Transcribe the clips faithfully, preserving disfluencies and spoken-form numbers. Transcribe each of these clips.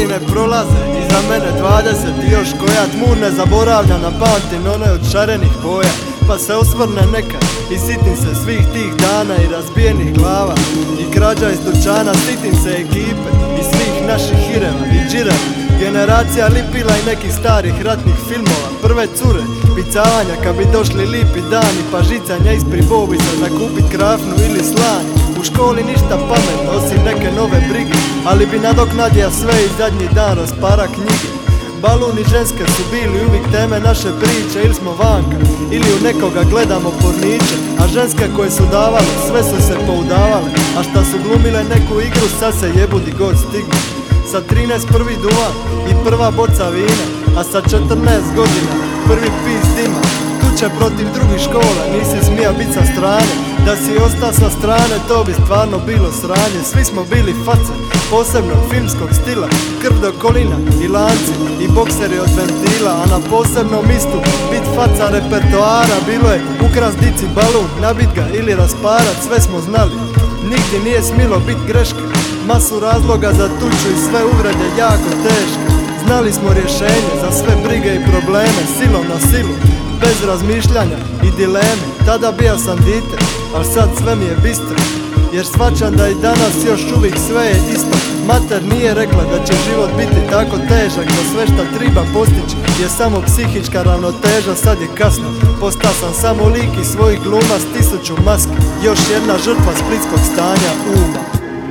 godine prolaze, iza mene dvadeset i još koja tmur ne zaboravljana pamtim one od šarenih boja. Pa se osvrne nekad i sitim se svih tih dana i razbijenih glava i krađa iz dućana, sitim se ekipe i svih naših hireva i džireva, generacija lipila i nekih starih ratnih filmova, prve cure, picavanja kad bi došli lipi dani, pa žicanja ispred bobica za kupit krafnu ili slani. U školi ništa pametno osim neke nove brige, ali bi nadoknadio sve i zadnji dan raspara knjige. Balun i ženske su bili uvijek teme naše priče, ili smo vanka, ili u nekoga gledamo porniče. A ženske koje su davale, sve su se poudavale, a šta su glumile neku igru, sad se jebu di god stignu. Sa trinaest prvi duvan i prva boca vina, a sa četrnaest godina prvi pis dima. Tuče protiv drugih škola, nisi smija bit sa strane, da si ostao sa strane to bi stvarno bilo sranje. Svi smo bili face posebnog filmskog stila, krv do kolina i lanci i bokseri od ventila, a na posebnom mistu bit faca repertoara bilo je ukrast dici balun, nabit ga ili rasparat, sve smo znali, nigdje nije smilo bit greške, masu razloga za tuču i sve uvrede jako teške. Znali smo rješenje za sve brige i probleme, silom na silu, bez razmišljanja i dileme. Tada bija sam dite, al sad sve mi je bistro, jer shvaćam da i danas još uvijek sve je isto. Mater nije rekla da će život biti tako težak, da sve šta treba postići je samo psihička ravnoteža. Sad je kasno, postao sam samo lik i svojih gluma s tisuću maski, još jedna žrtva splitskog stanja uma.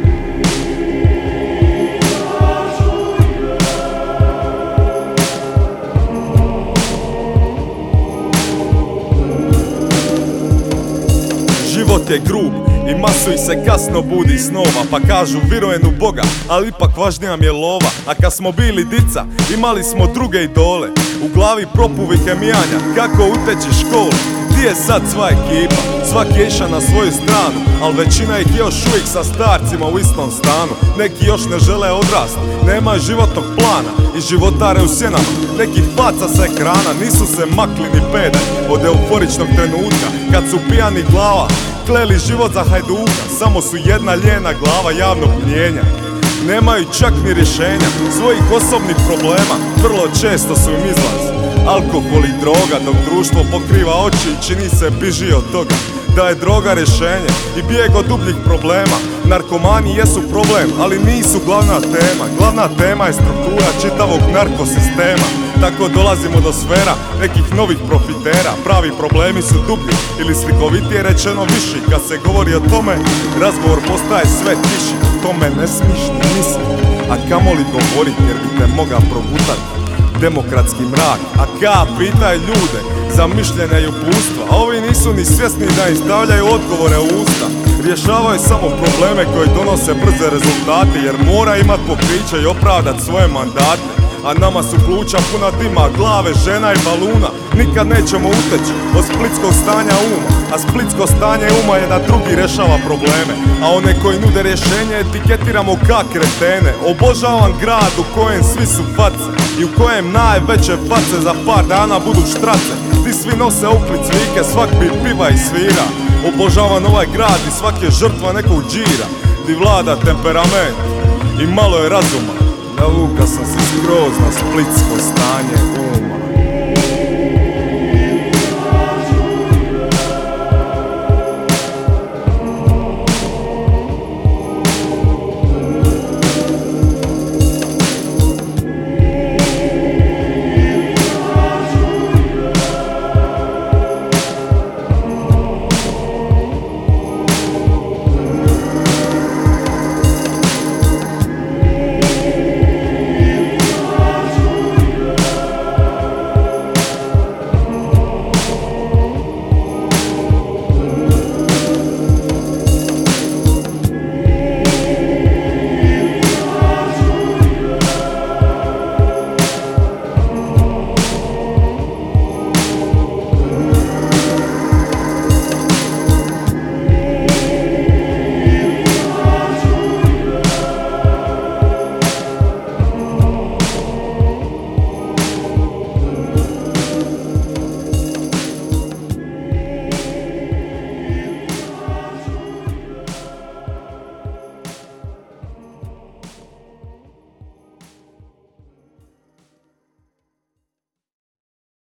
Život je grub i masuj se kasno budi snova, pa kažu virujem u Boga, ali ipak važnija mi je lova. A kad smo bili dica, imali smo druge idole, u glavi propuvi kemijanja, kako uteći školu. Gdje je sad sva ekipa, svaki je iša na svoju stranu, al većina ih još uvijek sa starcima u istom stanu. Neki još ne žele odrast, nemaju životnog plana i životare u sjenama. Neki faca sa ekrana, nisu se makli ni pedalj od euforičnog trenutka, kad su pijani glava kleli život za hajduka. Samo su jedna lijena glava javnog mnjenja, nemaju čak ni rješenja svojih osobnih problema, vrlo često su im izlaz alkohol i droga, dok društvo pokriva oči i čini se biži od toga da je droga rješenje i bijeg od dubljih problema. Narkomani jesu problem, ali nisu glavna tema. Glavna tema je struktura čitavog narkosistema. Tako dolazimo do sfera nekih novih profitera. Pravi problemi su dublji ili slikovitije rečeno viši. Kad se govori o tome, razgovor postaje sve tiši. O tome ne smiš ni misliti, a kamoli govorit, jer bi te moga progutati demokratski mrak. A ka pitaj ljude za mišljenja i upustva, a ovi nisu ni svjesni da im stavljaju odgovore u usta. Rješavaju samo probleme koji donose brze rezultate, jer mora imat pokriće i opravdat svoje mandate. A nama su pluća puna dima, glave, žena i baluna. Nikad nećemo uteći od splitskog stanja uma, a splitsko stanje uma je da drugi rješava probleme, a one koji nude rješenje etiketiramo ka kretene. Obožavam grad u kojem svi su face i u kojem najveće face za par dana budu štrace. Ti svi nose uklic vike, svak bi piva i svira. Obožavam ovaj grad i svak je žrtva nekog džira, di vlada temperament i malo je razuma. Navuka sam se skroz na splitsko stanje